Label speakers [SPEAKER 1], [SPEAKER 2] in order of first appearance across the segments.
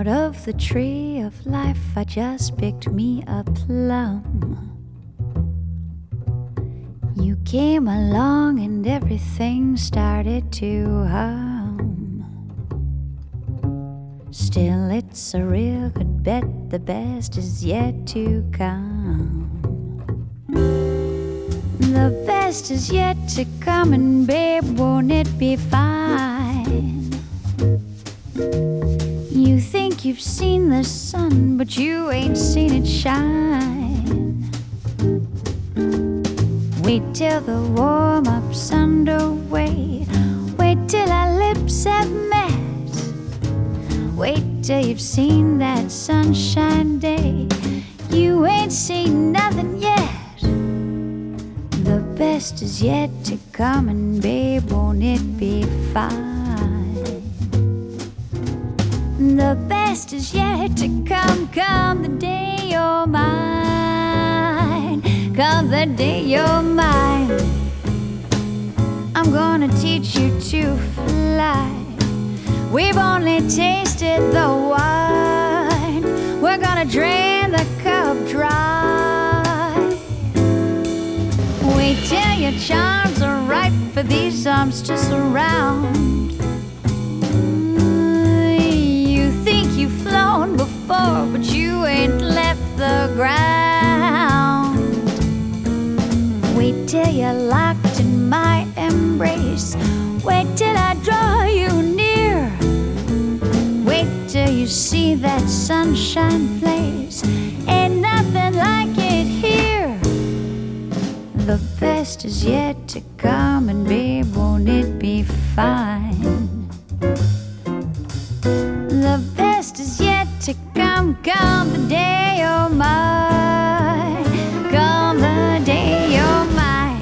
[SPEAKER 1] of the tree of life, I just picked me a plum. You came along and everything started to hum. Still, it's a real good bet, the best is yet to come. The best is yet to come, and babe, won't it be fine? You think you've seen the sun, but you ain't seen it shine. Wait till the warm-up's underway. Wait till our lips have met. Wait till you've seen that sunshine day. You ain't seen nothing yet. The best is yet to come, and babe, won't it be fine? The best is yet to come, come the day you're mine. Come the day you're mine. I'm gonna teach you to fly. We've only tasted the wine. We're gonna drain the cup dry. Wait till your charms are ripe for these arms to surround. You think you've flown before, but you ain't left the ground. Wait till you're locked in my embrace. Wait till I draw you near. Wait till you see that sunshine place. Ain't nothing like it here. The best is yet to come, and babe, won't it be fine? The best is yet to come, come the day you're mine. Come the day you're mine.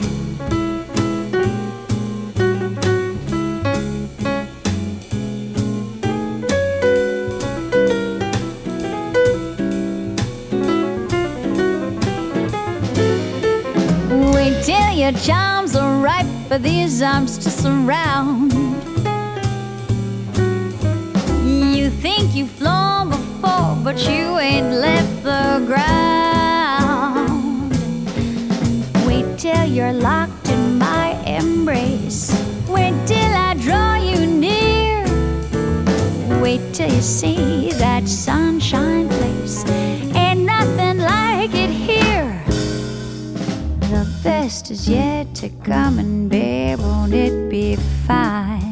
[SPEAKER 1] Wait till your charms are ripe for these arms to surround. You think you've flown before, but you ain't left the ground. Wait till you're locked in my embrace. Wait till I draw you near. Wait till you see that sunshine place. Ain't nothing like it here. The best is yet to come, and babe, won't it be fine?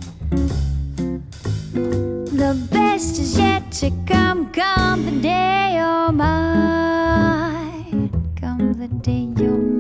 [SPEAKER 1] The best is yet to come, come the day you're mine. Come the day you're mine.